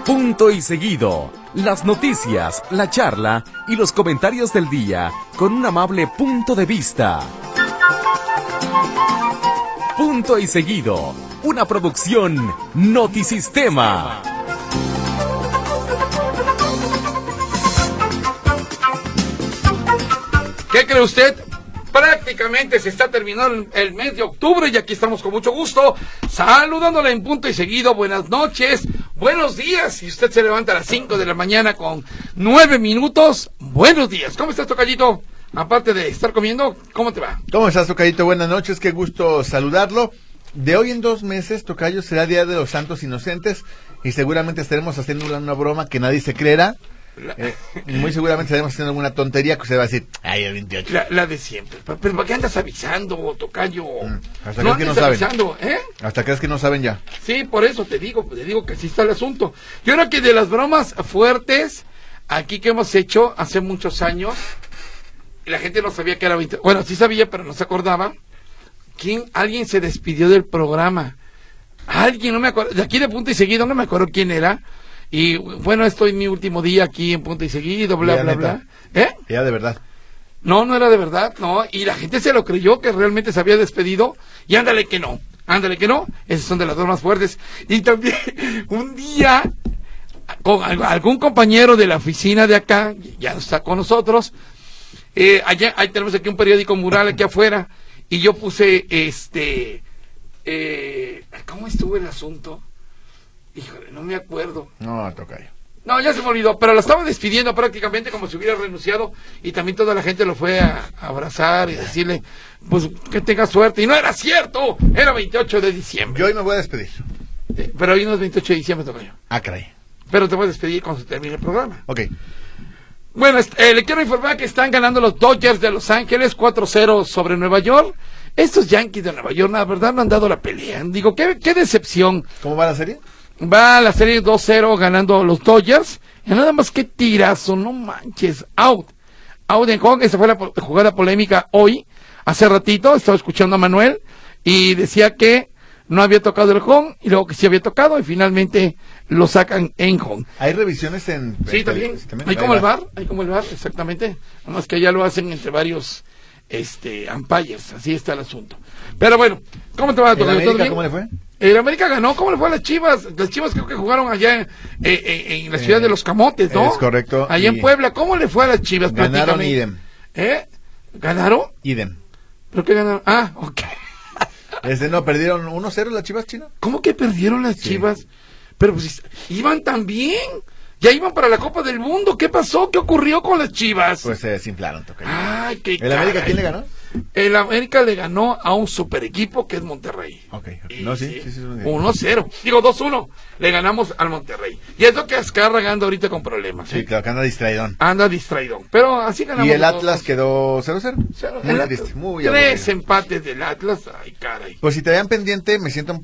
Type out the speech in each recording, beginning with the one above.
Punto y seguido. Las noticias, la charla y los comentarios del día con un amable punto de vista. Punto y seguido. Una producción Notisistema. ¿Qué cree usted? Prácticamente se está terminando el mes de octubre y aquí estamos con mucho gusto saludándole en punto y seguido. Buenas noches, buenos días. Si usted se levanta a las 5 de la mañana con 9 minutos, buenos días. ¿Cómo estás, tocallito? Aparte de estar comiendo, ¿cómo te va? ¿Cómo estás, tocallito? Buenas noches, qué gusto saludarlo. De hoy en 2 meses, tocayo, será Día de los Santos Inocentes y seguramente estaremos haciendo una broma que nadie se creerá. Muy seguramente estaremos haciendo alguna tontería que usted va a decir, ay, el 28. La de siempre. Pero ¿para qué andas avisando, tocayo? Hasta crees que no saben. Avisando, ¿eh? Hasta crees que no saben ya. Sí, por eso te digo que así está el asunto. Yo creo que de las bromas fuertes aquí que hemos hecho hace muchos años, la gente no sabía que era 20. Bueno, sí sabía, pero no se acordaba. Alguien se despidió del programa. Alguien, no me acuerdo, de aquí de Punto y Seguido, no me acuerdo quién era. Y bueno, estoy mi último día aquí en Punto y Seguido, bla, bla, bla. Ya de verdad. No era de verdad, no. Y la gente se lo creyó que realmente se había despedido. Y ándale que no. Esas son de las dos más fuertes. Y también, un día, con algún compañero de la oficina de acá, ya no está con nosotros. Ahí tenemos aquí un periódico mural aquí afuera. Y yo puse, ¿cómo estuvo el asunto? Híjole, no me acuerdo. No, tocayo. No, ya se me olvidó, pero lo estaba despidiendo prácticamente como si hubiera renunciado y también toda la gente lo fue a abrazar y decirle, pues, que tenga suerte. Y no era cierto, era 28 de diciembre. Yo hoy me voy a despedir. Pero hoy no es 28 de diciembre, tocayo. Ah, caray. Pero te voy a despedir cuando se termine el programa. Ok. Bueno, le quiero informar que están ganando los Dodgers de Los Ángeles 4-0 sobre Nueva York. Estos Yankees de Nueva York, la verdad, no han dado la pelea. Digo, qué decepción. ¿Cómo va la serie? Va la serie 2-0 ganando los Dodgers. Y nada más que tirazo, no manches. Out en home. Esa fue la jugada polémica hoy. Hace ratito estaba escuchando a Manuel y decía que no había tocado el home y luego que sí había tocado y finalmente lo sacan en home. ¿Hay revisiones en...? Sí, también. Hay como el bar, exactamente. Nada más que allá lo hacen entre varios umpires. Así está el asunto. Pero bueno, ¿cómo te va a tocar? ¿Cómo le fue? El América ganó. ¿Cómo le fue a las Chivas? Las Chivas creo que jugaron allá en la ciudad de Los Camotes, ¿no? Es correcto. Allá en Puebla. ¿Cómo le fue a las Chivas? Ganaron idem. ¿Ganaron? Idem. ¿Pero qué ganaron? Ah, ok. No, perdieron 1-0 las Chivas, Chino. ¿Cómo que perdieron las Chivas? Pero pues iban tan bien. Ya iban para la Copa del Mundo. ¿Qué pasó? ¿Qué ocurrió con las Chivas? Pues se desinflaron, tocayo. Ay, qué ¿El América quién le ganó? El América le ganó a un super equipo que es Monterrey. Ok. No, sí. 1-0. Digo, 2-1. Le ganamos al Monterrey. Y es lo que Azcárraga anda ahorita con problemas. Sí, claro, que anda distraidón. Pero así ganamos. ¿Y el Atlas quedó 0-0? Muy triste, muy 3 aburrido. empates del Atlas. Ay, caray. Pues si te vean pendiente, me siento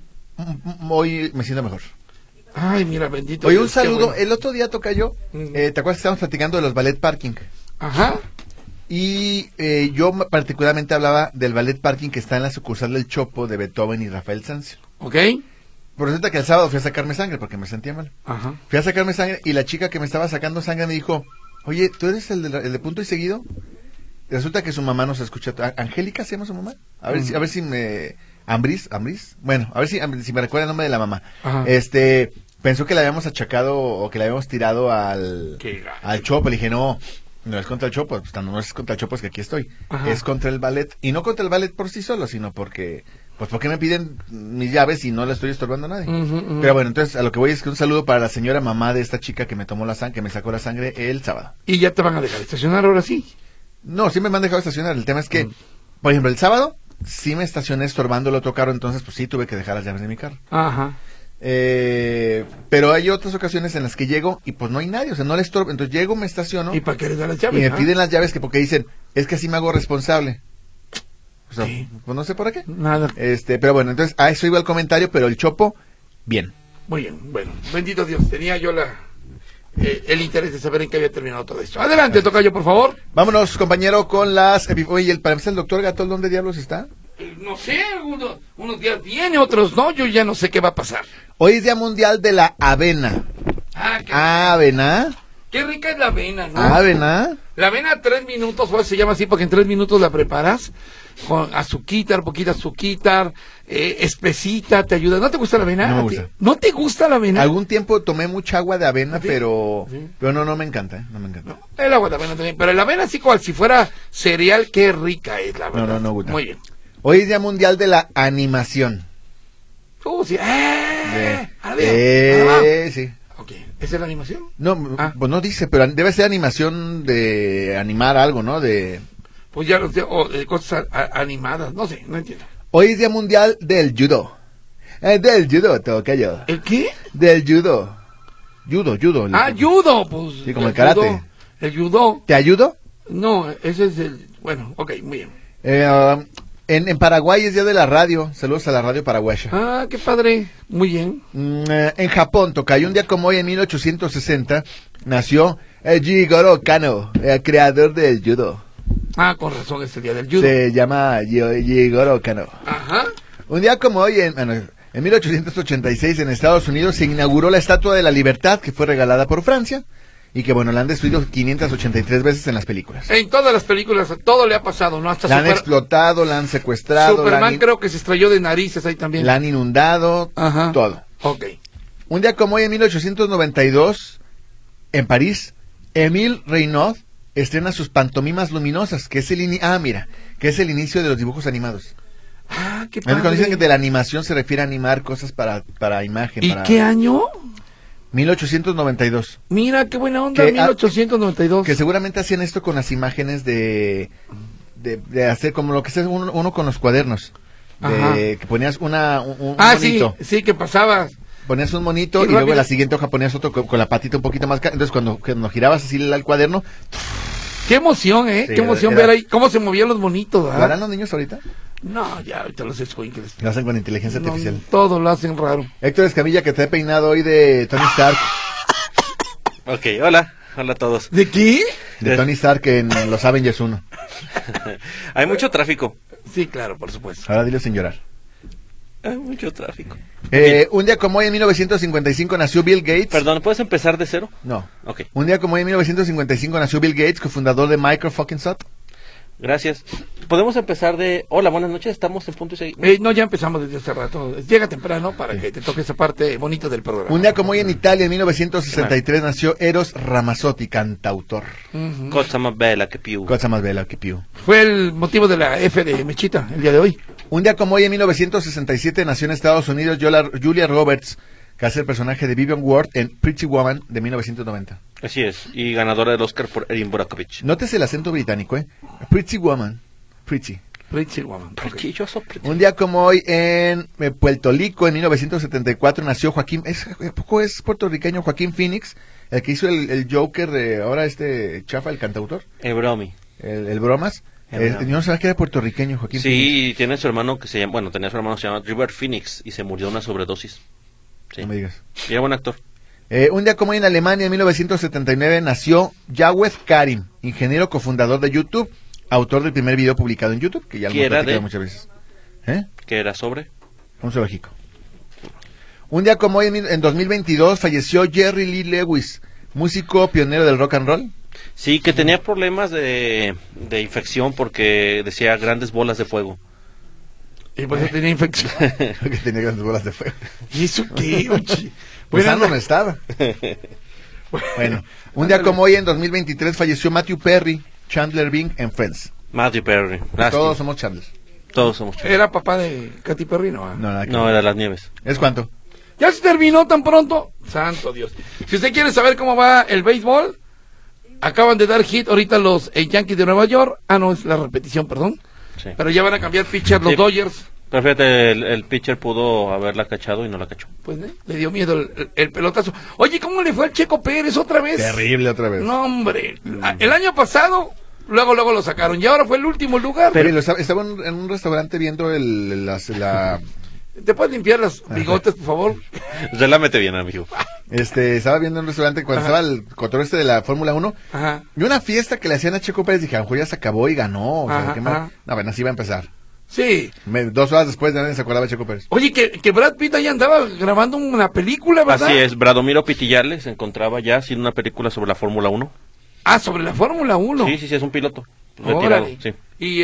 mejor. Ay, mira, bendito. Oye, Dios, un saludo. bueno. El otro día tocayo, ¿te acuerdas que estábamos platicando de los ballet parking? Ajá. Y yo particularmente hablaba del ballet parking que está en la sucursal del Chopo de Beethoven y Rafael Sanzio. Ok. Por resulta que el sábado fui a sacarme sangre porque me sentía mal. Ajá. Fui a sacarme sangre y la chica que me estaba sacando sangre me dijo, oye, ¿tú eres el de Punto y Seguido? Y resulta que su mamá nos escucha. ¿Angélica se llama su mamá? A ver si me... ¿Ambris? Bueno, a ver si me recuerda el nombre de la mamá. Ajá. Pensó que la habíamos achacado o que la habíamos tirado al Chopo. Le dije, no es contra el Chopo, pues no es contra el Chopo, es que aquí estoy. Ajá. Es contra el ballet, y no contra el ballet por sí solo, sino porque me piden mis llaves y no le estoy estorbando a nadie. Pero bueno, entonces a lo que voy es que un saludo para la señora mamá de esta chica que me tomó la sangre, que me sacó la sangre el sábado. ¿Y ya te van a dejar estacionar ahora sí? No, sí me han dejado estacionar. El tema es que, por ejemplo, el sábado sí me estacioné estorbando el otro carro, entonces pues sí tuve que dejar las llaves de mi carro. Ajá. Pero hay otras ocasiones en las que llego y pues no hay nadie, o sea, no le estorbo, entonces llego, me estaciono. ¿Y para qué les dan las llaves? Y me piden las llaves porque dicen, es que así me hago responsable. O sea, ¿sí? Pues no sé por qué. Nada. Pero bueno, entonces a eso iba el comentario, pero el Chopo, bien. Muy bien, bueno, bendito Dios, tenía yo el interés de saber en qué había terminado todo esto. Adelante, tocayo, por favor. Vámonos, compañero, con las... Oye, para empezar, el doctor Gatol, ¿dónde diablos está? No sé, unos días viene, otros no, yo ya no sé qué va a pasar. Hoy es Día Mundial de la Avena. ¿Avena? Qué rica es la avena, ¿no? ¿Avena? La avena 3 minutos, pues se llama así porque en 3 minutos la preparas con azuquitar, poquita azuquitar, espesita, te ayuda. ¿No te gusta la avena? No me gusta. ¿No te gusta la avena? Algún tiempo tomé mucha agua de avena, ¿Sí? pero Sí. no me encanta, no me encanta. No, el agua de avena también, pero la avena así cual si fuera cereal, qué rica es la verdad. No gusta. Muy bien. Hoy es Día Mundial de la Animación. Sí. Sí. Ok, ¿esa es la animación? No, pues no dice, pero debe ser animación de animar algo, ¿no? Pues ya los de cosas animadas, no sé, no entiendo. Hoy es Día Mundial del Judo. Del judo, tocayo. ¿El qué? Del judo. Judo. Judo, pues. Sí, como el karate. El judo. ¿Te ayudo? No, ese es el... Bueno, ok, muy bien. En Paraguay es Día de la Radio. Saludos a la radio paraguaya. Qué padre. Muy bien. En Japón, tocayo, un día como hoy, en 1860, nació Jigoro Kano, el creador del judo. Con razón es el día del judo. Se llama Jigoro Kano. Ajá. Un día como hoy, en 1886, en Estados Unidos, se inauguró la Estatua de la Libertad, que fue regalada por Francia, y que, bueno, la han destruido 583 veces en las películas. En todas las películas, todo le ha pasado, ¿no? Hasta la han explotado, la han secuestrado. Superman creo que se estrelló de narices ahí también. La han inundado, ajá, todo. Ok. Un día como hoy, en 1892, en París, Émile Reynaud estrena sus pantomimas luminosas, que es que es el inicio de los dibujos animados. Qué padre. Cuando dicen que de la animación se refiere a animar cosas para imagen. ¿Y qué año? 1892. Mira, qué buena onda, 1892. Que seguramente hacían esto con las imágenes de hacer como lo que hace uno con los cuadernos. Que ponías un monito. Sí, que pasabas. Ponías un monito y luego en la siguiente hoja ponías otro con la patita un poquito más. Entonces cuando girabas así el cuaderno... Qué emoción, ¿eh? Sí, qué emoción ver ahí cómo se movían los monitos. ¿Lo harán los niños ahorita? No, ya ahorita los escuincles. Lo hacen con inteligencia artificial. Todo lo hacen raro. Héctor Escamilla, que te he peinado hoy de Tony Stark. Ok, hola a todos. ¿De qué? De Tony Stark en Los Avengers 1. Hay mucho tráfico. Sí, claro, por supuesto. Ahora dilo sin llorar. Hay mucho tráfico. Un día como hoy, en 1955, nació Bill Gates. Perdón, ¿puedes empezar de cero? No. Ok. Un día como hoy, en 1955, nació Bill Gates, cofundador de Microsoft. Gracias. Podemos empezar de... Hola, buenas noches, estamos en punto y seguido. No, ya empezamos desde hace rato. Llega temprano para que te toque esa parte bonita del programa. Un día como hoy, en Italia, en 1963, nació Eros Ramazzotti, cantautor. Cosa más bella que più. Cosa más bella que più. Fue el motivo de la F de Mechita el día de hoy. Un día como hoy, en 1967, nació en Estados Unidos Julia Roberts, que hace el personaje de Vivian Ward en Pretty Woman de 1990. Así es, y ganadora del Oscar por Erin Brockovich. Nótese el acento británico, Pretty Woman. Pretty Woman. Okay. Un día como hoy, en Puerto Rico, en 1974, nació Joaquín, es puertorriqueño Joaquín Phoenix, el que hizo el Joker de ahora chafa, el cantautor. El Bromi. El Bromas. Yo no sabía que era puertorriqueño Joaquín Phoenix. Sí, tiene su hermano que se llama, tenía su hermano que se llama River Phoenix y se murió de una sobredosis. Sí. No me digas. Y era buen actor. Un día como hoy, en Alemania, en 1979, nació Jawed Karim, ingeniero cofundador de YouTube, autor del primer video publicado en YouTube, que ya lo hemos platicado muchas veces. ¿Qué era sobre? Un zoológico. Un día como hoy, en 2022, falleció Jerry Lee Lewis, músico pionero del rock and roll. Sí, que tenía problemas de infección porque decía grandes bolas de fuego. Y por eso tenía infección. Porque tenía grandes bolas de fuego. ¿Y eso qué? Pues no estaba. Bueno, un día como hoy, en 2023, falleció Matthew Perry, Chandler Bing en Friends. Matthew Perry. Todos somos Chandler. Todos somos Chandler. ¿Era papá de Katy Perry? No, era Las Nieves. ¿Es cuánto? ¿Ya se terminó tan pronto? Santo Dios. Si usted quiere saber cómo va el béisbol, acaban de dar hit ahorita los Yankees de Nueva York. No, es la repetición, perdón. Sí. Pero ya van a cambiar pitcher los Dodgers. Pero fíjate, el pitcher pudo haberla cachado y no la cachó. Pues le dio miedo el pelotazo. Oye, ¿cómo le fue al Checo Pérez otra vez? Terrible otra vez. No, hombre. El año pasado, luego lo sacaron. Y ahora fue el último lugar. Pero estaba en un restaurante viendo la... ¿Te puedes limpiar las bigotes, por favor? Relámete bien, amigo. Estaba viendo un restaurante cuando estaba el control de la Fórmula 1. Ajá. Y una fiesta que le hacían a Checo Pérez, dije, a lo mejor ya se acabó y ganó. O sea, no, bueno, así va a empezar. Sí. 2 horas después de nadie se acordaba de Checo Pérez. Oye, que Brad Pitt ahí andaba grabando una película, ¿verdad? Así es, Bradomiro Pitillale se encontraba ya haciendo una película sobre la Fórmula 1. Ah, sobre la Fórmula 1. Sí, es un piloto retirado, sí.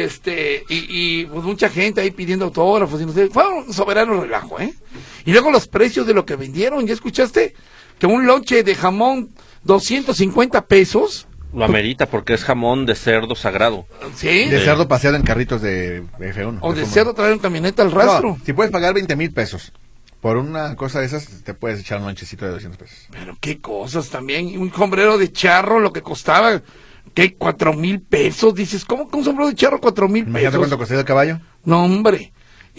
Y pues mucha gente ahí pidiendo autógrafos y no sé, fue un soberano relajo, ¿eh? Y luego los precios de lo que vendieron, ¿ya escuchaste? Que un lonche de jamón 250 pesos. Lo amerita porque es jamón de cerdo sagrado. Sí. De cerdo paseado en carritos de F1. O de cerdo traer en camioneta al rastro. No, si puedes pagar 20,000 pesos por una cosa de esas, te puedes echar un lonchecito de 200 pesos. Pero qué cosas también. Un sombrero de charro, lo que costaba, ¿qué? 4,000 pesos. Dices, ¿cómo que un sombrero de charro 4,000 pesos? Imagínate cuánto costó el caballo. No, hombre.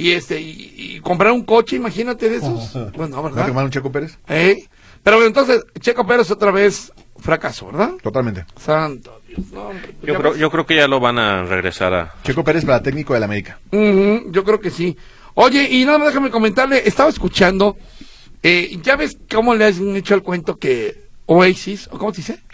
Y comprar un coche, imagínate de esos. Bueno, ¿verdad? ¿No te un Checo Pérez? Pero bueno, entonces, Checo Pérez otra vez fracaso, ¿verdad? Totalmente. Santo Dios. No, yo creo que ya lo van a regresar a... Checo Pérez para técnico del América. Yo creo que sí. Oye, y nada más déjame comentarle, estaba escuchando, ya ves cómo le han hecho el cuento que Oasis, ¿o cómo se dice?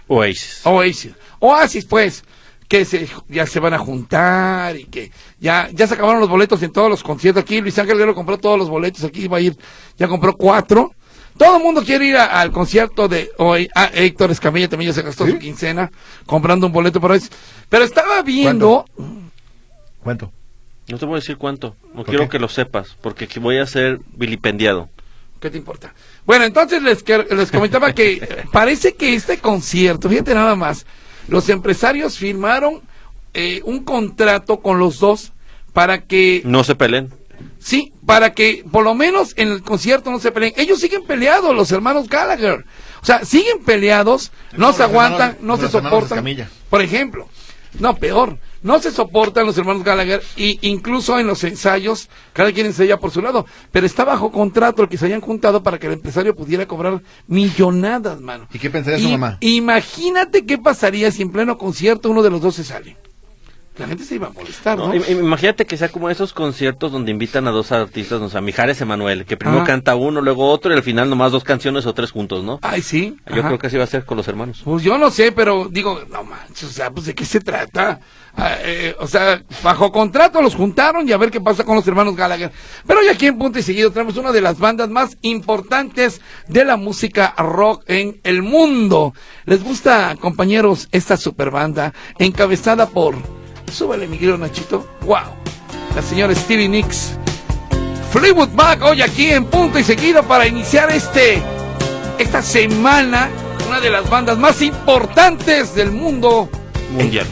Oasis, pues, que ya se van a juntar y que ya se acabaron los boletos en todos los conciertos. Aquí Luis Ángel Guerrero compró todos los boletos, aquí va a ir, ya compró 4. Todo el mundo quiere ir al concierto de hoy. Héctor Escamilla también ya se gastó su quincena comprando un boleto por Oasis. Pero estaba viendo... ¿Cuánto? No te voy a decir cuánto, no quiero que lo sepas, porque voy a ser vilipendiado. ¿Qué te importa? Bueno, entonces les comentaba que parece que este concierto, fíjate nada más, los empresarios firmaron un contrato con los dos para que... No se peleen. Sí, para que por lo menos en el concierto no se peleen. Ellos siguen peleados, los hermanos Gallagher. O sea, siguen peleados, no se aguantan, no se soportan. Por ejemplo, no, peor, no se soportan los hermanos Gallagher, y incluso en los ensayos, cada quien ensaya por su lado, pero está bajo contrato el que se hayan juntado para que el empresario pudiera cobrar millonadas, mano. ¿Y qué pensaría su mamá? Imagínate qué pasaría si en pleno concierto uno de los dos se sale. La gente se iba a molestar, ¿no? Imagínate que sea como esos conciertos donde invitan a 2 artistas, o sea, Mijares Emanuel, que primero canta uno, luego otro, y al final nomás 2 canciones o 3 juntos, ¿no? Ay, sí. Yo creo que así va a ser con los hermanos. Pues yo no sé, pero digo, no manches, o sea, pues ¿de qué se trata? O sea, bajo contrato los juntaron y a ver qué pasa con los hermanos Gallagher. Pero hoy aquí en Punto y Seguido tenemos una de las bandas más importantes de la música rock en el mundo. ¿Les gusta, compañeros, esta super banda encabezada por... Súbele, mi querido Nachito. ¡Wow! La señora Stevie Nicks. Fleetwood Mac, hoy aquí en Punto y Seguido para iniciar esta semana, una de las bandas más importantes del mundo mundial.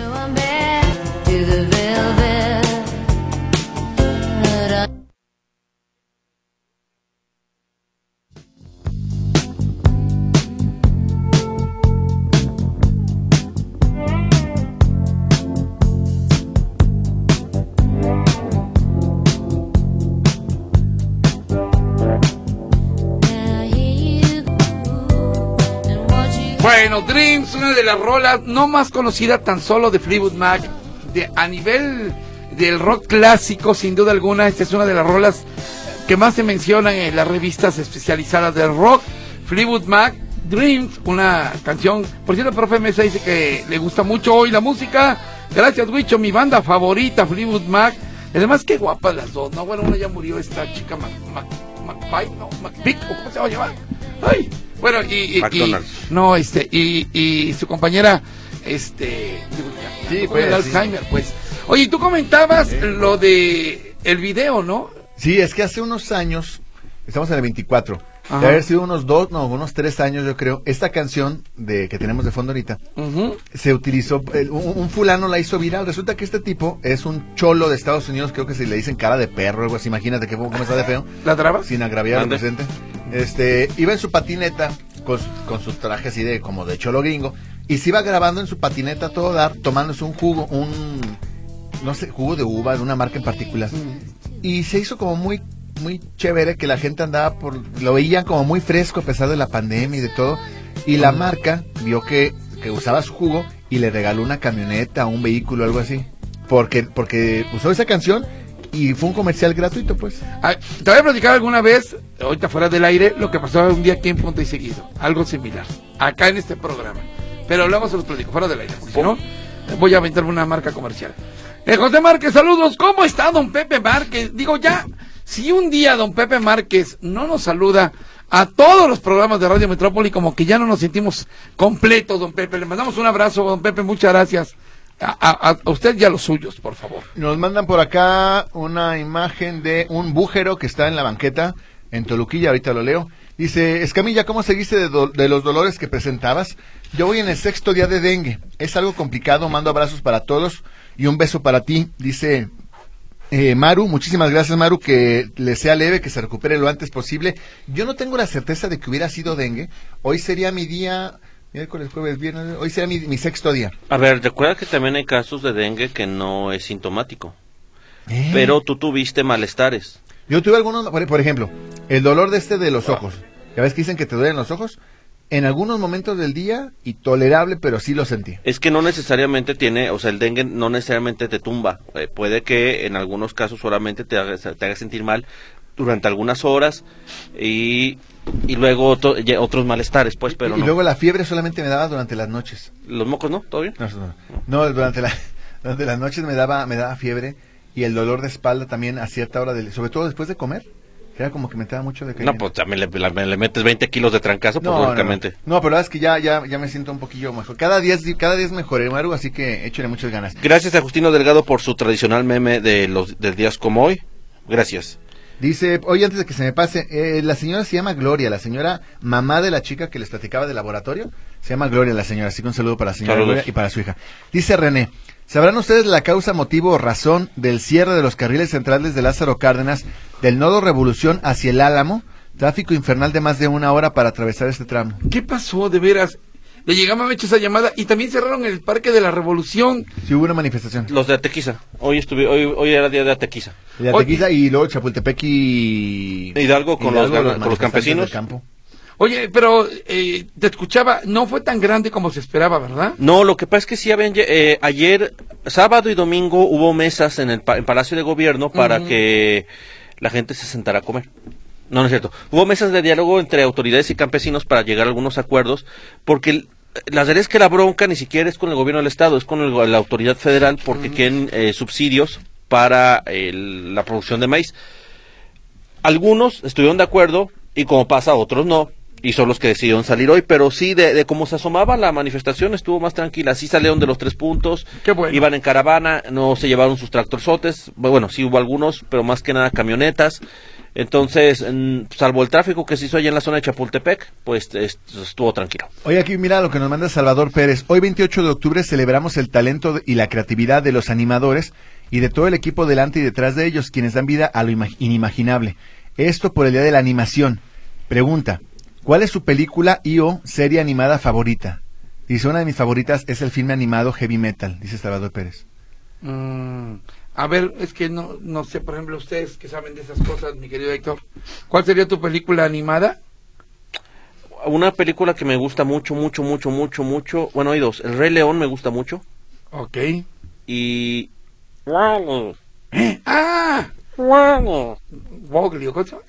Bueno, Dreams, una de las rolas no más conocida tan solo de Fleetwood Mac, a nivel del rock clásico, sin duda alguna. Esta es una de las rolas que más se mencionan en las revistas especializadas del rock. Fleetwood Mac, Dreams, una canción. Por cierto, el profe Mesa dice que le gusta mucho hoy la música. Gracias, Wicho, mi banda favorita, Fleetwood Mac. Además, qué guapas las dos, ¿no? Bueno, una ya murió, esta chica McPick, ¿o cómo se va a llamar? ¡Ay! Bueno, y su compañera, pues, el Alzheimer, pues. Oye, tú comentabas lo de el video, ¿no? Sí, es que hace unos años, estamos en el 24, de haber sido unos 3 años, yo creo, esta canción que tenemos de fondo ahorita, se utilizó, un fulano la hizo viral. Resulta que este tipo es un cholo de Estados Unidos, creo que se le dicen cara de perro, algo así, imagínate cómo está de feo. ¿La traba? Sin agraviar al presente. Iba en su patineta, con su traje así como de cholo gringo, y se iba grabando en su patineta a todo dar, tomándose un jugo, no sé, jugo de uva de una marca en particular. Y se hizo como muy chévere, que la gente andaba lo veían como muy fresco a pesar de la pandemia y de todo, y la marca vio que usaba su jugo y le regaló una camioneta, un vehículo, algo así, porque usó esa canción y fue un comercial gratuito, pues. Te voy a platicar alguna vez, ahorita fuera del aire, lo que pasó un día aquí en Punto y Seguido, algo similar, acá en este programa, pero luego se los platico fuera del aire, porque si no, voy a aventarme una marca comercial. José Márquez, saludos. ¿Cómo está don Pepe Márquez? Digo, ya, si un día don Pepe Márquez no nos saluda a todos los programas de Radio Metrópoli, como que ya no nos sentimos completos, don Pepe. Le mandamos un abrazo, don Pepe, muchas gracias. A usted y a los suyos, por favor. Nos mandan por acá una imagen de un bújero que está en la banqueta en Toluquilla, ahorita lo leo. Dice, Escamilla, ¿cómo seguiste de los dolores que presentabas? Yo voy en el 6º día de dengue. Es algo complicado, mando abrazos para todos y un beso para ti. Dice Maru, muchísimas gracias Maru, que le sea leve, que se recupere lo antes posible. Yo no tengo la certeza de que hubiera sido dengue. Hoy sería mi día... Miércoles, jueves, viernes, hoy será mi 6º día. A ver, recuerda que también hay casos de dengue que no es sintomático. Pero tú tuviste malestares. Yo tuve algunos, por ejemplo, el dolor de los ojos. ¿Ya ves que dicen que te duelen los ojos? En algunos momentos del día, intolerable, pero sí lo sentí. Es que no necesariamente el dengue no necesariamente te tumba. Puede que en algunos casos solamente te haga sentir mal durante algunas horas y luego otros malestares, pues, pero y luego la fiebre solamente me daba durante las noches. ¿Los mocos no? ¿Todo bien? No, durante las noches me daba fiebre y el dolor de espalda también a cierta hora, sobre todo después de comer. Era como que me daba mucho de caída. No, pues también le metes 20 kilos de trancazo, pues lógicamente. No, pero la verdad es que ya me siento un poquillo mejor. Cada día es mejor, Maru, así que échale muchas ganas. Gracias a Justino Delgado por su tradicional meme de días como hoy. Gracias. Dice, oye, antes de que se me pase, la señora se llama Gloria, la señora mamá de la chica que les platicaba del laboratorio, se llama Gloria la señora, así que un saludo para la señora Gloria y para su hija. Dice René, ¿sabrán ustedes la causa, motivo o razón del cierre de los carriles centrales de Lázaro Cárdenas, del nodo Revolución hacia el Álamo? Tráfico infernal de más de 1 hora para atravesar este tramo. ¿Qué pasó, de veras? Le llegamos a hecho esa llamada y también cerraron el Parque de la Revolución. Sí, hubo una manifestación. Los de Atequiza. Hoy era día de Atequiza. De Atequiza y luego Chapultepec y Hidalgo con los campesinos. Oye, pero te escuchaba, no fue tan grande como se esperaba, ¿verdad? No, lo que pasa es que sí habían ayer, sábado y domingo hubo mesas en Palacio de Gobierno para que la gente se sentara a comer. No es cierto. Hubo mesas de diálogo entre autoridades y campesinos para llegar a algunos acuerdos, porque la verdad es que la bronca ni siquiera es con el gobierno del estado, es con la autoridad federal, porque quieren subsidios para la producción de maíz. Algunos estuvieron de acuerdo y como pasa, otros no, y son los que decidieron salir hoy, pero sí, de cómo se asomaba la manifestación estuvo más tranquila. Sí salieron de los 3 puntos, bueno. Iban en caravana, no se llevaron sus tractorzotes, bueno, sí hubo algunos, pero más que nada camionetas. Entonces, salvo el tráfico que se hizo allá en la zona de Chapultepec, pues estuvo tranquilo. Oye, aquí mira lo que nos manda Salvador Pérez. Hoy 28 de octubre celebramos el talento y la creatividad de los animadores y de todo el equipo delante y detrás de ellos, quienes dan vida a lo inimaginable. Esto por el Día de la Animación. Pregunta, ¿cuál es su película o serie animada favorita? Dice, una de mis favoritas es el filme animado Heavy Metal, dice Salvador Pérez. A ver, es que no sé, por ejemplo, ustedes que saben de esas cosas, mi querido Héctor, ¿cuál sería tu película animada? Una película que me gusta mucho, bueno, hay 2. El Rey León me gusta mucho. Ok. Y... ¡Ah! Mowgli, ¿o cosa?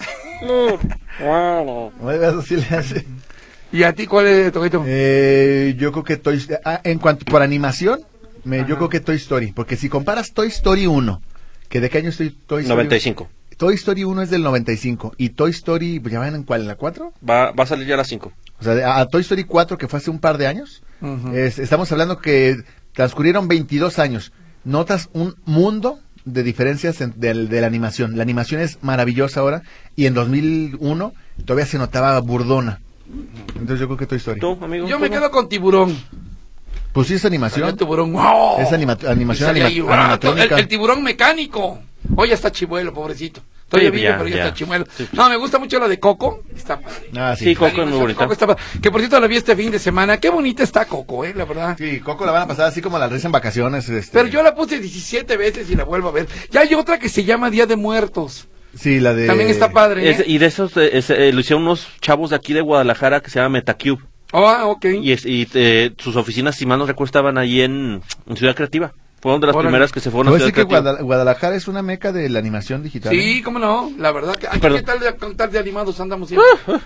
Así le hace. ¿Y a ti cuál es, Toquito? Yo creo que en cuanto por animación, yo creo que Toy Story, porque si comparas Toy Story 1, que de qué año estoy Toy Story 95. Toy Story 1 es del 95 y Toy Story, ¿ya van en cuál? ¿En la 4? Va a salir ya a las 5. O sea, a Toy Story 4, que fue hace un par de años, estamos hablando que transcurrieron 22 años. Notas un mundo de diferencias de la animación. La animación es maravillosa ahora y en 2001 todavía se notaba burdona. Entonces yo creo que Toy Story. ¿Tú, amigo? Yo me quedo con Tiburón. Pues sí es animación. El tiburón, ¡wow! Es animación animatrónica. El tiburón mecánico. Oye, está chimuelo, pobrecito. Todavía vive, pero ya está chimuelo. Sí. No, me gusta mucho la de Coco. Está padre. Sí, Coco es muy bonita. Que por cierto la vi este fin de semana. Qué bonita está Coco, la verdad. Sí, Coco la van a pasar así como la risa en vacaciones. Pero yo la puse 17 veces y la vuelvo a ver. Ya hay otra que se llama Día de Muertos. Sí, la de... También está padre. Y de esos lo hicieron unos chavos de aquí de Guadalajara que se llama Metacube. Ok. Y sus oficinas, si mal no recuerdo, estaban ahí en Ciudad Creativa. Fueron de las primeras que se fueron a Ciudad Creativa. Que Guadalajara es una meca de la animación digital. Sí, cómo no, la verdad. ¿Qué tal de contar de animados andamos siempre?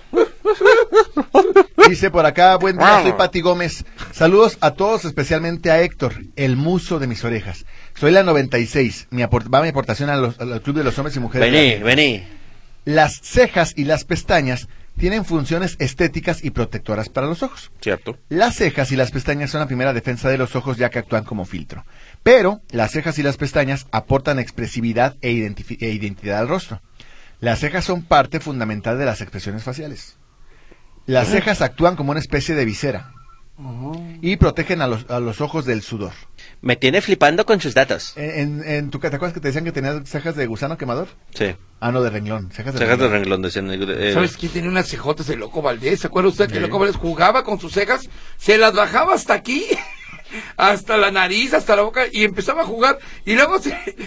Dice por acá, buen día, soy Pati Gómez. Saludos a todos, especialmente a Héctor, el muso de mis orejas. Soy la 96. Va mi aportación al Club de los Hombres y Mujeres. Vení. Las cejas y las pestañas tienen funciones estéticas y protectoras para los ojos. Cierto. Las cejas y las pestañas son la primera defensa de los ojos, ya que actúan como filtro. Pero las cejas y las pestañas aportan expresividad e identidad al rostro. Las cejas son parte fundamental de las expresiones faciales. Las cejas actúan como una especie de visera y protegen a los ojos del sudor. Me tiene flipando con sus datos. ¿En tu categoría que te decían que tenías cejas de gusano quemador? Sí. Ah, no, de renglón. Cejas de renglón. Decían, ¿Sabes quién tenía unas cejotas? El Loco Valdés. ¿Se acuerda usted que el Loco Valdés jugaba con sus cejas? Se las bajaba hasta aquí, hasta la nariz, hasta la boca, y empezaba a jugar. Y luego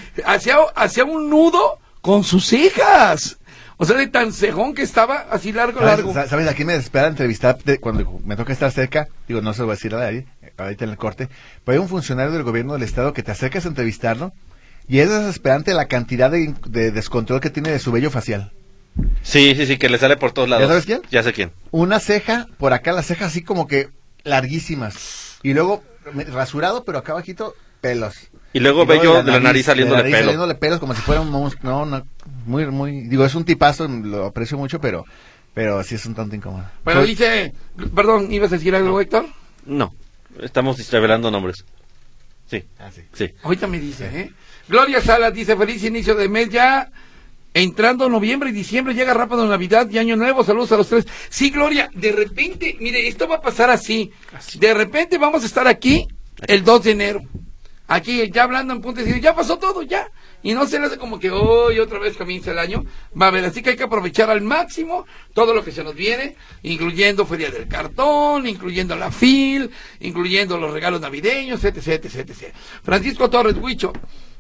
hacía un nudo con sus cejas. O sea, de tan cejón que estaba, así largo. ¿Sabes? Aquí me espera entrevistar cuando me toca estar cerca. Digo, no se lo voy a decir a nadie, ahorita en el corte. Pero hay un funcionario del gobierno del estado que te acercas a entrevistarlo y es desesperante la cantidad de descontrol que tiene de su vello facial. Sí, que le sale por todos lados. ¿Ya sabes quién? Ya sé quién. Una ceja, por acá las cejas así como que larguísimas. Y luego rasurado, pero acá abajito, pelos. Y luego vello de la nariz saliéndole pelo. Saliéndole pelos como si fuera un monstruo. No, muy, digo, es un tipazo, lo aprecio mucho, pero sí es un tanto incómodo. Bueno, perdón, ¿ibas a decir algo, Héctor? No, estamos revelando nombres. Sí. Sí. Ahorita me dice, Gloria Salas dice, feliz inicio de mes ya, entrando noviembre y diciembre, llega rápido Navidad y Año Nuevo, saludos a los tres. Sí, Gloria, de repente, mire, esto va a pasar así. De repente vamos a estar aquí el 2 de enero. Aquí ya hablando en punto y ya pasó todo, ya. Y no se le hace como que hoy otra vez comienza el año. Va a haber, así que hay que aprovechar al máximo todo lo que se nos viene, incluyendo Feria del Cartón, incluyendo la FIL, incluyendo los regalos navideños, etc. Francisco Torres, Huicho,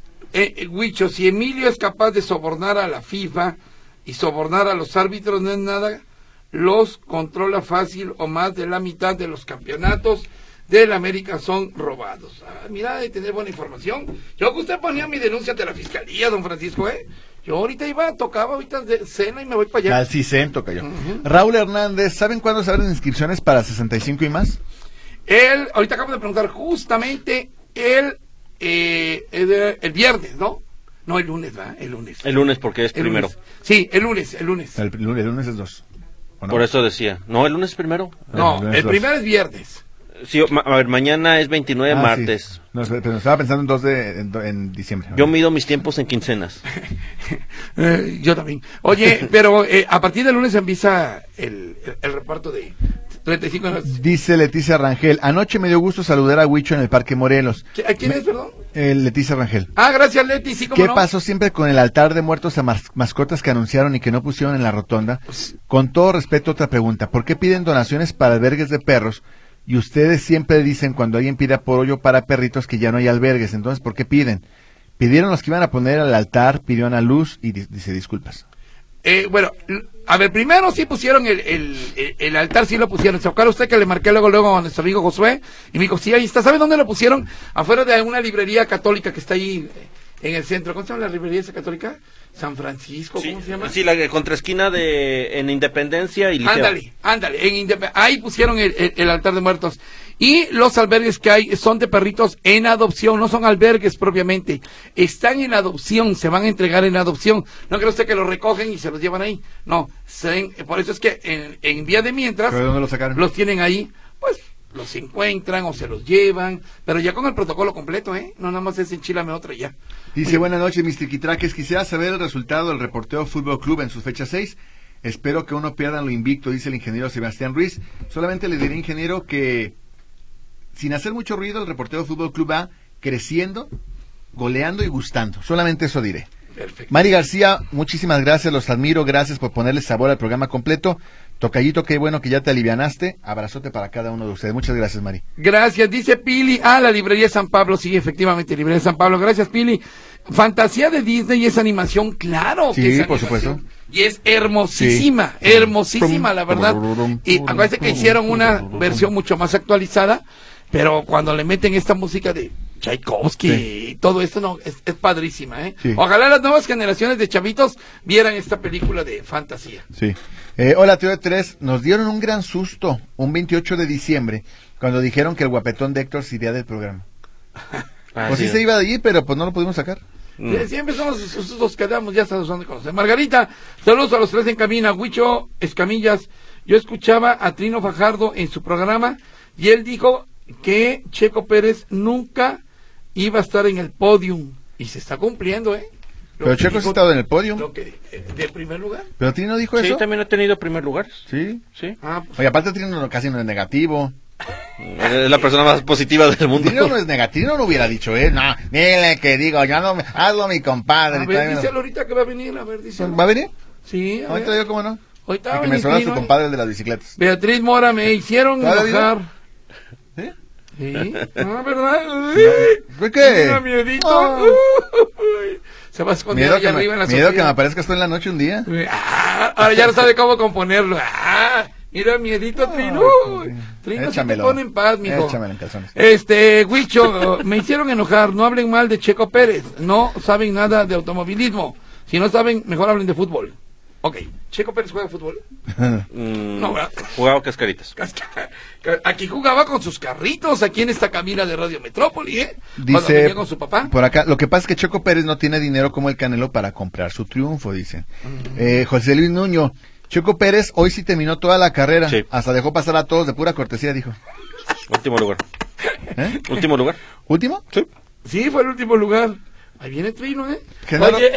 si Emilio es capaz de sobornar a la FIFA y sobornar a los árbitros, no es nada, los controla fácil o más de la mitad de los campeonatos del América son robados. Mira, de tener buena información. Yo que usted ponía mi denuncia ante la fiscalía, don Francisco, Yo ahorita tocaba ahorita de cena y me voy para allá. Al CISEN toca yo. Raúl Hernández, ¿saben cuándo se abren inscripciones para 65 y más? Ahorita acabo de preguntar justamente el viernes, ¿no? No, el lunes, ¿verdad? El lunes. El lunes porque es primero. Lunes. Sí, el lunes. El lunes es 2. No? Por eso decía. No, el lunes es primero. No, el primero es viernes. Sí, a ver, mañana es 29 martes. Sí. No, pero estaba pensando en 2 en diciembre. Yo mido mis tiempos en quincenas. Yo también. Oye, pero a partir del lunes empieza el reparto de 35 años. Dice Leticia Rangel, anoche me dio gusto saludar a Huicho en el Parque Morelos. ¿A quién es, perdón? Leticia Rangel. Gracias, Leti, sí, cómo ¿Qué pasó siempre con el altar de muertos a mascotas que anunciaron y que no pusieron en la rotonda? Con todo respeto, otra pregunta, ¿por qué piden donaciones para albergues de perros? Y ustedes siempre dicen cuando alguien pide apoyo para perritos que ya no hay albergues. Entonces, ¿por qué piden? Pidieron los que iban a poner al altar, pidieron a luz y dice disculpas. Bueno, a ver, primero sí pusieron el altar, sí lo pusieron. ¿Se acuerda usted que le marqué luego a nuestro amigo Josué? Y me dijo, sí, ahí está. ¿Sabe dónde lo pusieron? Afuera de una librería católica que está ahí en el centro. ¿Cómo se llama la librería esa católica? San Francisco, ¿cómo se llama? Sí, la contraesquina en Independencia y Liceo. Ándale, ahí pusieron el altar de muertos. Y los albergues que hay son de perritos en adopción, no son albergues propiamente. Están en adopción, se van a entregar en adopción. No cree usted que los recogen y se los llevan ahí. No, por eso es que en vía de mientras, ¿pero dónde los sacaron? Los tienen ahí, pues los encuentran o se los llevan, pero ya con el protocolo completo, no nada más es enchilame otra y ya. Dice, buenas noches, Mr. Quitraques, quisiera saber el resultado del Reportero Fútbol Club en su fecha 6. Espero que uno pierda lo invicto, dice el ingeniero Sebastián Ruiz. Solamente le diré, ingeniero, que sin hacer mucho ruido, el Reportero Fútbol Club va creciendo, goleando y gustando. Solamente eso diré. Perfecto. Mari García, muchísimas gracias, los admiro, gracias por ponerle sabor al programa completo. Tocayito, qué bueno que ya te alivianaste. Abrazote para cada uno de ustedes. Muchas gracias, Mari. Gracias, dice Pili. La librería San Pablo. Sí, efectivamente, librería San Pablo. Gracias, Pili. Fantasía de Disney es animación, claro. Sí, que es por animación. supuesto. Y es hermosísima, hermosísima, la verdad. Y acuérdense que hicieron una versión mucho más actualizada, pero cuando le meten esta música de Tchaikovsky y todo esto, no, es padrísima, Sí. Ojalá las nuevas generaciones de chavitos vieran esta película de fantasía. Sí. Hola, Tío de 3, nos dieron un gran susto un 28 de diciembre cuando dijeron que el guapetón de Héctor se iría del programa. Pues sí se iba de allí, pero pues no lo pudimos sacar. Siempre nos quedamos, ya estamos dando a conocer. Margarita, saludos a los 3 en cabina. Huicho Escamillas, yo escuchaba a Trino Fajardo en su programa y él dijo que Checo Pérez nunca iba a estar en el podium. Y se está cumpliendo, Pero Checo sí ha estado en el podio. ¿De primer lugar? ¿Pero Trino dijo eso? Sí, también ha tenido primer lugar. Sí. Sí. Oye, aparte Trino casi no es negativo. Es la persona más positiva del mundo. Trino no es negativo, no hubiera dicho, no, dile que digo, ya no, hazlo mi compadre. A ver, díselo ahorita que va a venir, a ver, díselo. ¿Va a venir? Sí, a ahorita ver. yo, ¿cómo no? Ahorita va a que venir me sobra Trino, su compadre el de las bicicletas. Beatriz Mora, me hicieron enojar. ¿Sí? Sí, ¿verdad? ¿Por qué? Mira, miedito. Oh. Se va a esconder allá arriba en la miedo que me aparezcas tú en la noche un día. Ahora ya no sabe cómo componerlo. Mira, miedito, Trino. Trino, se te pone en paz, mijo. Échamelo en calzones. Huicho, me hicieron enojar. No hablen mal de Checo Pérez. No saben nada de automovilismo. Si no saben, mejor hablen de fútbol. Ok, ¿Checo Pérez juega fútbol? No, ¿verdad? Jugaba cascaritas. Aquí jugaba con sus carritos, aquí en esta cabina de Radio Metrópoli, Cuando Dice, venía con su papá. por acá, lo que pasa es que Checo Pérez no tiene dinero como el Canelo para comprar su triunfo, dice. José Luis Nuño, Checo Pérez hoy sí terminó toda la carrera, sí. Hasta dejó pasar a todos de pura cortesía, dijo. Último lugar. Último lugar. ¿Último? Sí. Sí, fue el último lugar. Ahí viene Trino, Genaro... Oye,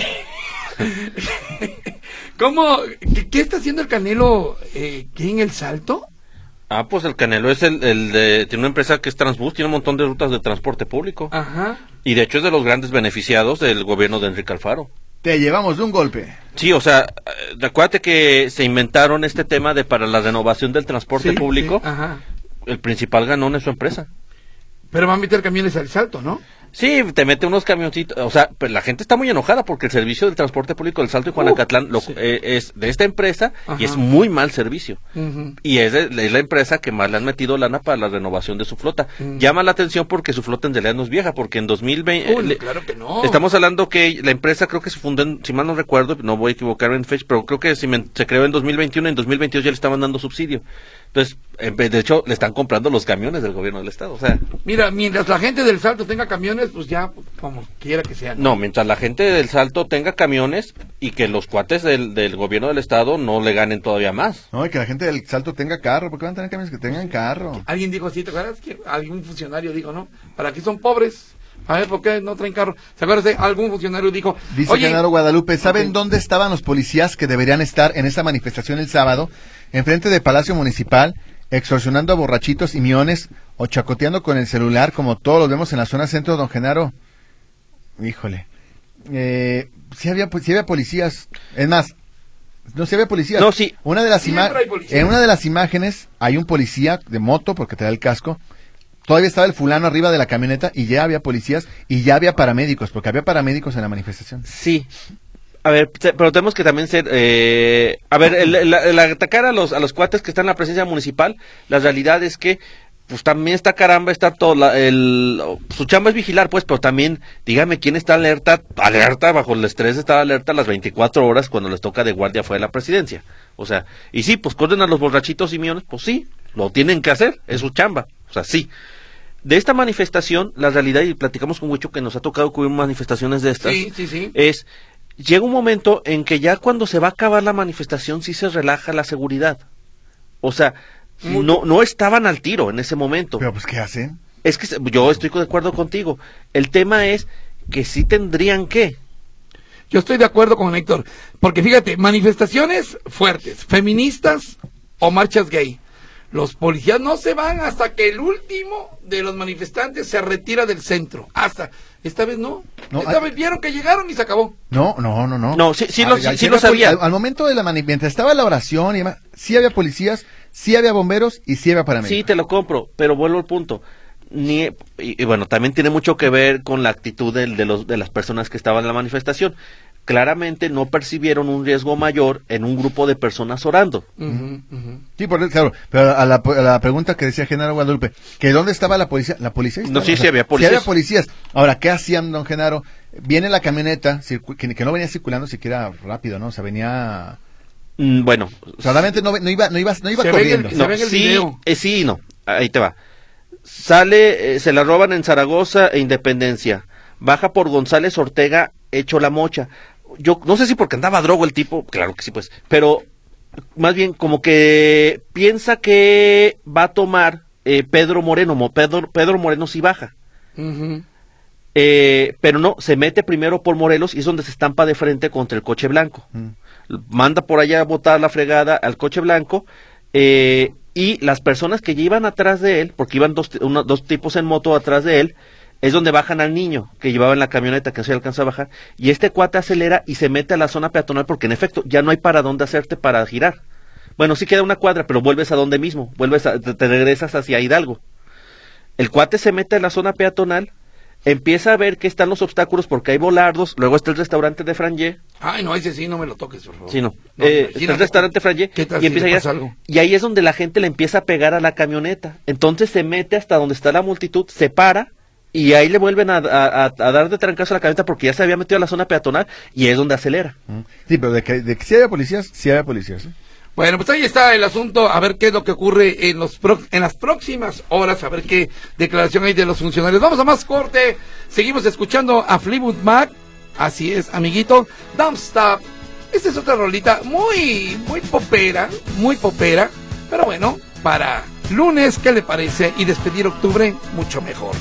¿cómo? ¿Qué está haciendo el Canelo? ¿Qué en el Salto? Pues el Canelo es el de... Tiene una empresa que es Transbus, tiene un montón de rutas de transporte público. Ajá. Y de hecho es de los grandes beneficiados del gobierno de Enrique Alfaro. Te llevamos de un golpe. Sí, o sea, acuérdate que se inventaron este tema de para la renovación del transporte público. Sí, ajá. El principal ganón es su empresa. Pero van a meter camiones al Salto, ¿no? Sí, te mete unos camioncitos, o sea, pero la gente está muy enojada porque el servicio del transporte público del Salto y Juanacatlán sí. Es de esta empresa. Ajá. Y es muy mal servicio. Uh-huh. Y es la empresa que más le han metido lana para la renovación de su flota. Llama la atención porque su flota en realidad no es vieja, porque en 2020... claro que no. Estamos hablando que la empresa creo que se fundó, si mal no recuerdo, no voy a equivocarme en fecha, pero creo que se creó en 2021, en 2022 ya le estaban dando subsidio. Entonces, de hecho, le están comprando los camiones del gobierno del estado, o sea... Mira, mientras la gente del Salto tenga camiones, pues ya, como quiera que sea. No, mientras la gente del Salto tenga camiones y que los cuates del gobierno del estado no le ganen todavía más. No, y que la gente del Salto tenga carro. ¿Por qué van a tener camiones que tengan carro? Alguien dijo así, ¿te acuerdas? Que algún funcionario dijo, ¿no? ¿Para qué son pobres? A ver, ¿por qué no traen carro? ¿Se acuerdan? Algún funcionario dijo... Dice Genaro Guadalupe, ¿saben dónde estaban los policías que deberían estar en esa manifestación el sábado? Enfrente del Palacio Municipal, extorsionando a borrachitos y miones o chacoteando con el celular, como todos los vemos en la zona centro, don Genaro. Híjole. Sí había policías. Es más, no, sí había policías. No, sí. En una de las imágenes hay un policía de moto, porque te da el casco. Todavía estaba el fulano arriba de la camioneta y ya había policías y ya había paramédicos, porque había paramédicos en la manifestación. Sí. A ver, pero tenemos que también ser... a ver, el atacar a los cuates que están en la presencia municipal, la realidad es que pues también está caramba, está todo, su chamba es vigilar, pues, pero también, dígame, ¿quién está alerta, bajo el estrés, está alerta las 24 horas cuando les toca de guardia fuera de la presidencia? O sea, y sí, pues, corren a los borrachitos y miones, pues sí, lo tienen que hacer, es su chamba, o sea, sí. De esta manifestación, la realidad, y platicamos con Huicho que nos ha tocado cubrir manifestaciones de estas, sí. es, llega un momento en que ya cuando se va a acabar la manifestación, sí se relaja la seguridad. O sea, no estaban al tiro en ese momento. Pero pues, ¿qué hacen? Es que yo estoy de acuerdo contigo. El tema es que sí tendrían que. Yo estoy de acuerdo con Héctor, porque fíjate, manifestaciones fuertes, feministas o marchas gay. Los policías no se van hasta que el último de los manifestantes se retira del centro. Esta vez no. Esta vez vieron que llegaron y se acabó. No. No, sí lo sabía. Al momento de la manifestación, mientras estaba la oración y demás, sí había policías, sí había bomberos y sí había paramédicos. Sí, te lo compro, pero vuelvo al punto. Y bueno, también tiene mucho que ver con la actitud de las personas que estaban en la manifestación. Claramente no percibieron un riesgo mayor en un grupo de personas orando. Sí, claro, pero a la pregunta que decía Genaro Guadalupe, que ¿dónde estaba la policía? La policía estaba, no, sí había policías. Sí había policías. Ahora, ¿qué hacían, don Genaro? Viene la camioneta, que no venía circulando siquiera rápido, ¿no? O sea, venía... Bueno. Solamente no iba corriendo. Se ve en el video. Sí y no. Ahí te va. Sale, se la roban en Zaragoza e Independencia. Baja por González Ortega, hecho la mocha. Yo no sé si porque andaba drogo el tipo, claro que sí, pues, pero más bien como que piensa que va a tomar Pedro Moreno. Pedro Moreno sí baja. Pero no, se mete primero por Morelos y es donde se estampa de frente contra el coche blanco. Manda por allá a botar la fregada al coche blanco, y las personas que ya iban atrás de él, porque iban dos tipos en moto atrás de él, es donde bajan al niño que llevaba en la camioneta, que no se alcanza a bajar, y este cuate acelera y se mete a la zona peatonal, porque en efecto ya no hay para dónde hacerte para girar. Bueno, sí queda una cuadra, pero vuelves a donde mismo, te regresas hacia Hidalgo. El cuate se mete a la zona peatonal, empieza a ver que están los obstáculos porque hay volardos, luego está el restaurante de Frangé. Ay, no, ese sí no me lo toques, por favor. Sí, no. Está el restaurante Frangé y empieza a algo. Y ahí es donde la gente le empieza a pegar a la camioneta. Entonces se mete hasta donde está la multitud, se para y ahí le vuelven a dar de trancazo a la camioneta porque ya se había metido a la zona peatonal y es donde acelera. Sí, pero de que sí había policías, ¿eh? Bueno, pues ahí está el asunto, a ver qué es lo que ocurre en las próximas horas, a ver qué declaración hay de los funcionarios. Vamos a más corte, seguimos escuchando a Fleetwood Mac, así es, amiguito, Don't Stop. Esta es otra rolita muy popera, pero bueno, para lunes, ¿qué le parece? Y despedir octubre, mucho mejor.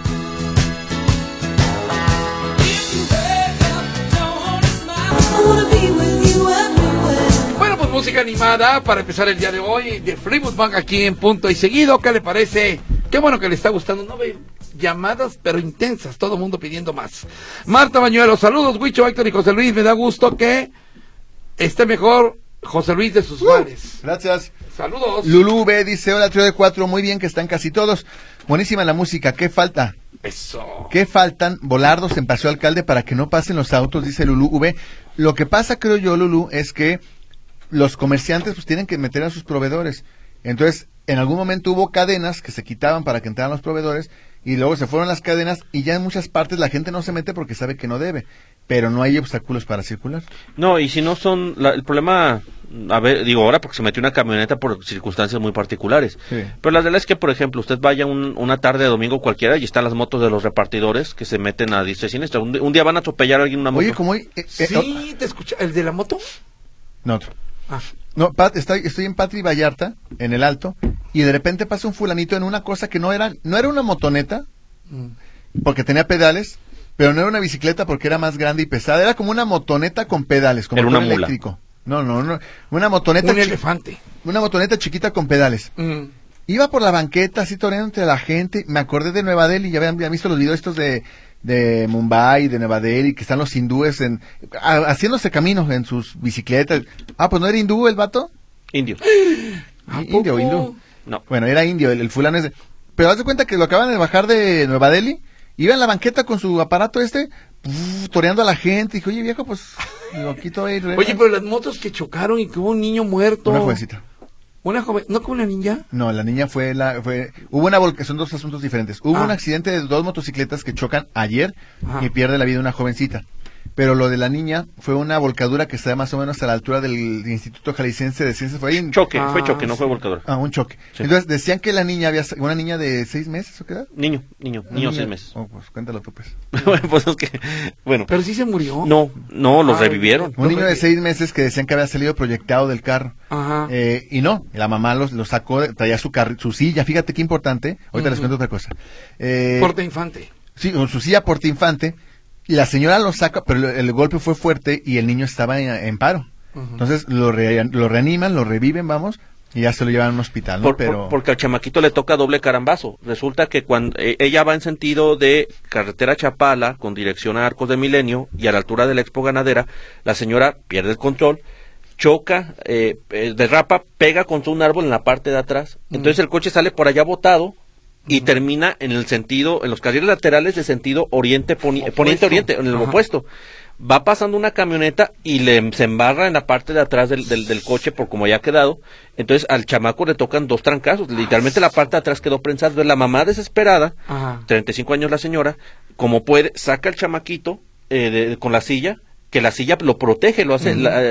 Música animada para empezar el día de hoy de Fleetwood Mac aquí en Punto y Seguido. ¿Qué le parece? Qué bueno que le está gustando. No ve llamadas, pero intensas. Todo el mundo pidiendo más. Marta Bañuelos, saludos, Huicho, Héctor y José Luis. Me da gusto que esté mejor José Luis de sus males. Gracias. Saludos. Lulú B dice, hola, trío de 4, muy bien que están casi todos. Buenísima la música, ¿qué falta? Eso. ¿Qué faltan? Volardos en Paseo Alcalde para que no pasen los autos, dice Lulú V. Lo que pasa, creo yo, Lulú, es que los comerciantes pues tienen que meter a sus proveedores. Entonces, en algún momento hubo cadenas que se quitaban para que entraran los proveedores y luego se fueron las cadenas y ya en muchas partes la gente no se mete porque sabe que no debe, pero no hay obstáculos para circular. No, y si no son, el problema, a ver, digo ahora porque se metió una camioneta por circunstancias muy particulares, sí. Pero la realidad es que, por ejemplo, usted vaya una tarde de domingo cualquiera y están las motos de los repartidores que se meten a diestra y siniestra. Un día van a atropellar a alguien en una moto. Oye, ¿cómo? Sí, te escucha, ¿el de la moto? No, otro. No, estoy en Patri Vallarta, en el Alto, y de repente pasa un fulanito en una cosa que no era una motoneta, porque tenía pedales, pero no era una bicicleta porque era más grande y pesada, era como una motoneta con pedales, como un eléctrico. No, una motoneta. Un elefante. Una motoneta chiquita con pedales. Iba por la banqueta, así toreando entre la gente, me acordé de Nueva Delhi, ya habían visto los videos estos de Mumbai, de Nueva Delhi, que están los hindúes haciéndose camino en sus bicicletas. Pues ¿no era hindú el vato? Indio. Hindú. No. Bueno, era indio, el fulano ese. Pero haz de cuenta que lo acaban de bajar de Nueva Delhi, iba en la banqueta con su aparato toreando a la gente. Dijo, oye viejo, pues lo quito ahí. Oye, pero las motos que chocaron y que hubo un niño muerto. Una jovencita. ¿Una joven? ¿No con una niña? No, la niña son dos asuntos diferentes. Hubo un accidente de 2 motocicletas que chocan ayer y pierde la vida una jovencita. Pero lo de la niña fue una volcadura que está más o menos a la altura del Instituto Jalisciense de Ciencias. Fue choque, no fue volcadura. Un choque. Sí. Entonces decían que la niña una niña de 6 meses, ¿o qué edad? Niño, 6 meses. Pues cuéntalo tú, pues. Pues es que, bueno. ¿Pero sí se murió? No, los revivieron. Un niño de 6 meses que decían que había salido proyectado del carro. Ajá. Y no, la mamá lo sacó, traía su silla, fíjate qué importante. Ahorita les cuento otra cosa. Porta infante. Sí, con su silla porta infante. Y la señora lo saca, pero el golpe fue fuerte y el niño estaba en paro. Entonces lo reaniman, lo reviven, y ya se lo llevan a un hospital, ¿no? Porque al chamaquito le toca doble carambazo. Resulta que cuando ella va en sentido de carretera Chapala, con dirección a Arcos de Milenio, y a la altura de la Expo Ganadera, la señora pierde el control, choca, derrapa, pega contra un árbol en la parte de atrás. Entonces el coche sale por allá botado, y termina en los carriles laterales de sentido poniente-oriente, en el opuesto. Va pasando una camioneta y se embarra en la parte de atrás del coche por como ya ha quedado. Entonces al chamaco le tocan 2 trancazos, literalmente la parte de atrás quedó prensada. Entonces la mamá desesperada, 35 años la señora, como puede, saca al chamaquito con la silla, que la silla lo protege, lo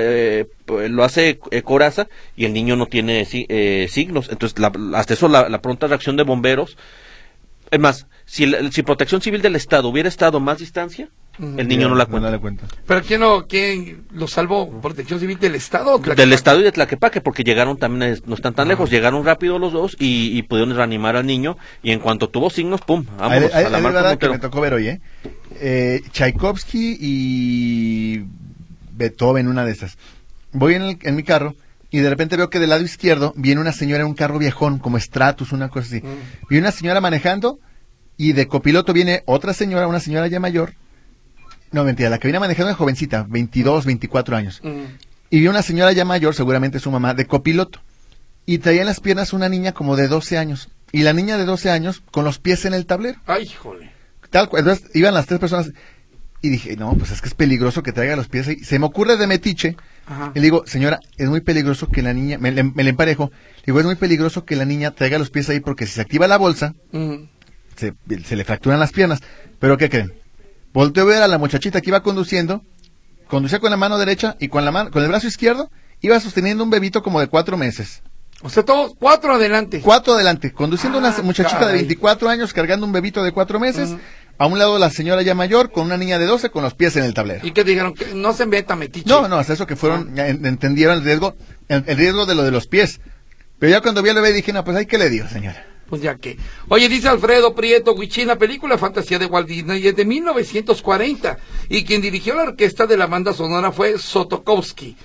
hace coraza, y el niño no tiene signos. Entonces hasta eso la pronta reacción de bomberos Es más, si Protección Civil del Estado hubiera estado más distancia, el niño no la cuenta. ¿Pero quién lo salvó? ¿Protección Civil del Estado o Tlaquepaque? Del Estado y de Tlaquepaque, porque llegaron también, no están tan lejos, llegaron rápido los dos y pudieron reanimar al niño, y en cuanto tuvo signos, ¡pum! Vámonos a la marca que me tocó ver hoy, Tchaikovsky y Beethoven, una de esas. Voy en mi carro y de repente veo que del lado izquierdo viene una señora en un carro viejón, como Stratus, una cosa así. Y una señora manejando, y de copiloto viene otra señora, una señora ya mayor. No, mentira, la que viene manejando es jovencita, 22, 24 años. Y vi una señora ya mayor, seguramente su mamá, de copiloto. Y traía en las piernas una niña como de 12 años. Y la niña de 12 años con los pies en el tablero. ¡Ay, jole! Tal cual. Entonces iban las tres personas. Y dije, no, pues es que es peligroso que traiga los pies ahí. Se me ocurre de metiche. Y le digo, señora, es muy peligroso que la niña, me le emparejo. Le digo, es muy peligroso que la niña traiga los pies ahí porque si se activa la bolsa, se le fracturan las piernas. ¿Pero qué creen? Volteo a ver a la muchachita que iba conducía con la mano derecha y con el brazo izquierdo, iba sosteniendo un bebito como de 4 meses. O sea, todos 4 adelante. 4 adelante, conduciendo una muchachita de 24 años, cargando un bebito de 4 meses, a un lado la señora ya mayor, con una niña de 12, con los pies en el tablero. ¿Y qué dijeron? Que no se meta metiche. No, hasta eso que fueron, entendieron el riesgo de lo de los pies. Pero ya cuando vi al bebé dije, no, pues ahí que le digo, señora. Pues ya que. Oye, dice Alfredo Prieto Huichín, la película Fantasía de Walt Disney es de 1940 y quien dirigió la orquesta de la banda sonora fue Stokowski.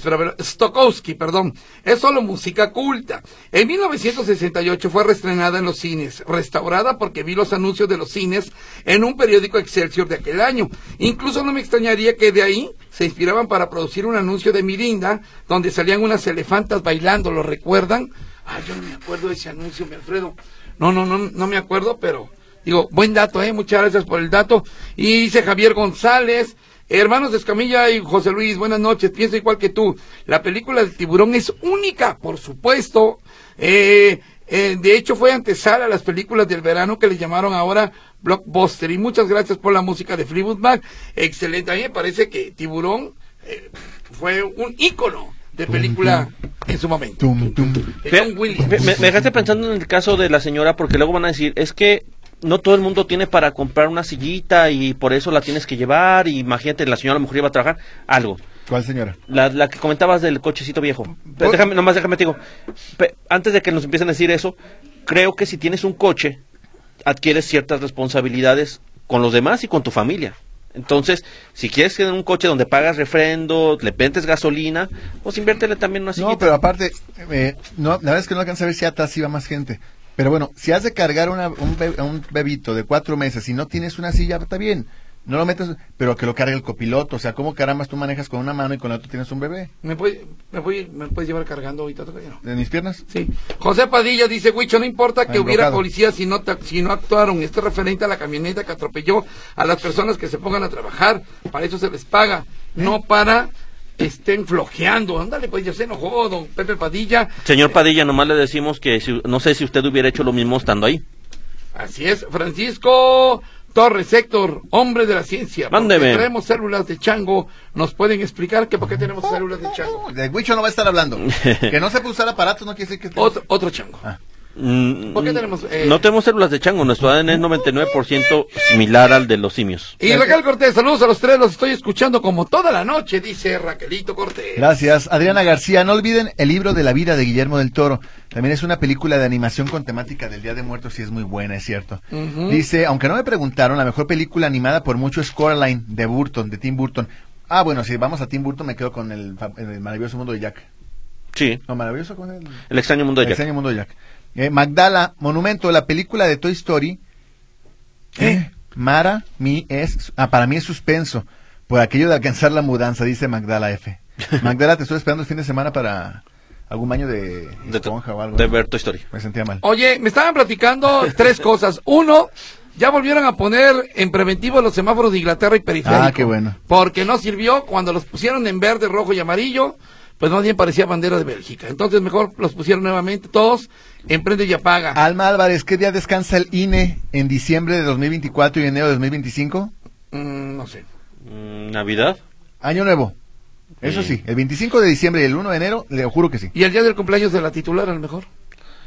Es solo música culta. En 1968 fue reestrenada en los cines, restaurada porque vi los anuncios de los cines en un periódico Excelsior de aquel año. Incluso no me extrañaría que de ahí se inspiraban para producir un anuncio de Mirinda donde salían unas elefantas bailando, ¿lo recuerdan? Yo no me acuerdo de ese anuncio, mi Alfredo. No me acuerdo, pero digo, buen dato, muchas gracias por el dato. Y dice Javier González, hermanos de Escamilla y José Luis, buenas noches, pienso igual que tú. La película del tiburón es única, por supuesto. De hecho, fue antesala a las películas del verano que le llamaron ahora Blockbuster. Y muchas gracias por la música de Fleetwood Mac. Excelente, a mí me parece que Tiburón fue un ícono de película en su momento. Me dejaste pensando en el caso de la señora, porque luego van a decir, es que no todo el mundo tiene para comprar una sillita y por eso la tienes que llevar, y imagínate, la señora a lo mejor iba a trabajar algo. ¿Cuál señora? La que comentabas del cochecito viejo. Déjame te digo, antes de que nos empiecen a decir eso, creo que si tienes un coche, adquieres ciertas responsabilidades con los demás y con tu familia. Entonces, si quieres tener un coche donde pagas refrendo, le vendes gasolina, pues inviértele también una sillita. No, pero aparte, la verdad es que no alcanza a ver si atrás iba más gente. Pero bueno, si has de cargar un bebito de 4 meses y no tienes una silla, está bien. No lo metes, pero que lo cargue el copiloto. O sea, ¿cómo carambas tú manejas con una mano y con la otra tienes un bebé? ¿Me puedes llevar cargando ahorita todavía? ¿No? ¿De mis piernas? Sí. José Padilla dice, Huicho, no importa que hubiera policías si no actuaron. Esto es referente a la camioneta que atropelló a las personas que se pongan a trabajar. Para eso se les paga, no para estén flojeando. Ándale, pues ya se enojó don Pepe Padilla. Señor Padilla, nomás le decimos que no sé si usted hubiera hecho lo mismo estando ahí. Así es. Francisco Torres, Héctor, hombre de la ciencia. Mándeme. Tenemos células de chango. ¿Nos pueden explicar que por qué tenemos células de chango? De Huicho no va a estar hablando. Que no se puede usar aparatos no quiere decir que... Otro chango. ¿Por qué tenemos...? No tenemos células de chango, nuestro ADN es 99% similar al de los simios. Y Raquel Cortés, saludos a los tres, los estoy escuchando como toda la noche, dice Raquelito Cortés. Gracias. Adriana García, no olviden el libro de la vida de Guillermo del Toro. También es una película de animación con temática del Día de Muertos y es muy buena, es cierto. Dice, aunque no me preguntaron, la mejor película animada por mucho es Coraline, de Tim Burton. Bueno, si vamos a Tim Burton me quedo con el maravilloso mundo de Jack. Sí. No, maravilloso con el extraño mundo de Jack. El extraño mundo de Jack. Magdala, Monumento, la película de Toy Story. Para mí es suspenso, por aquello de alcanzar la mudanza, dice Magdala F. Magdala, te estoy esperando el fin de semana para algún baño de esponja o algo. De ver Toy Story. Me sentía mal. Oye, me estaban platicando 3 cosas. 1, ya volvieron a poner en preventivo los semáforos de Inglaterra y periférico. Qué bueno. Porque no sirvió cuando los pusieron en verde, rojo y amarillo. Pues más bien parecía bandera de Bélgica. Entonces mejor los pusieron nuevamente todos en prende y apaga. Alma Álvarez, ¿qué día descansa el INE en diciembre de 2024 y enero de 2025? No sé. ¿Navidad? Año Nuevo. Eso sí, el 25 de diciembre y el 1 de enero, le juro que sí. ¿Y el día del cumpleaños de la titular a lo mejor?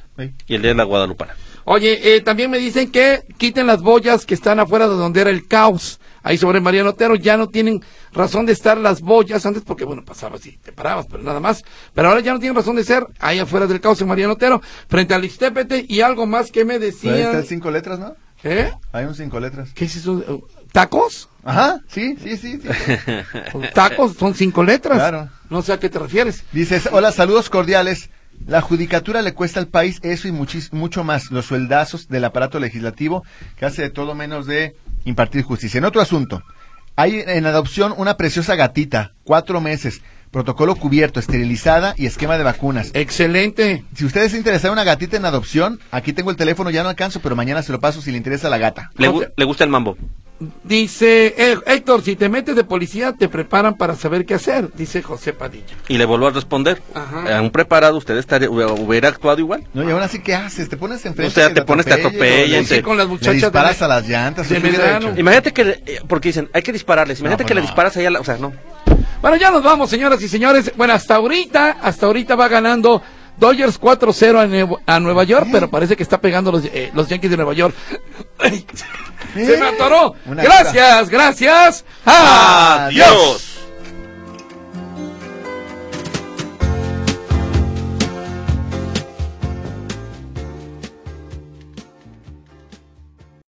Sí. Y el día de la Guadalupana. Oye, también me dicen que quiten las boyas que están afuera de donde era el caos. Ahí sobre Mariano Otero ya no tienen razón de estar las boyas antes porque, bueno, pasabas y te parabas, pero nada más. Pero ahora ya no tienen razón de ser ahí afuera del caos en Mariano Otero, frente al Ixtépete y algo más que me decían. Ahí está el 5 letras, ¿no? Hay un 5 letras. ¿Qué es eso? ¿Tacos? Ajá, sí. Tacos son 5 letras. Claro. No sé a qué te refieres. Dices, hola, saludos cordiales. La judicatura le cuesta al país eso y mucho más, los sueldazos del aparato legislativo que hace de todo menos de impartir justicia. En otro asunto, hay en adopción una preciosa gatita, 4 meses, protocolo cubierto, esterilizada y esquema de vacunas. Excelente. Si usted es interesado en una gatita en adopción, aquí tengo el teléfono, ya no alcanzo, pero mañana se lo paso si le interesa la gata. ¿Le gusta el mambo? Dice Héctor, si te metes de policía te preparan para saber qué hacer, dice José Padilla. Y le vuelvo a responder. Ajá. A un preparado usted hubiera actuado igual. No, y aún así, ¿qué haces? Te pones enfrente. O sea, te pones, te atropellan. Sí, con las muchachas. Le disparas a las llantas. de Medrano. Imagínate que, porque dicen, hay que dispararles. Imagínate que le disparas allá, o sea, no. Bueno, ya nos vamos, señoras y señores. Bueno, hasta ahorita va ganando Dodgers 4-0 a Nueva York, pero parece que está pegando los Yankees de Nueva York. Se me atoró. Gracias. Adiós.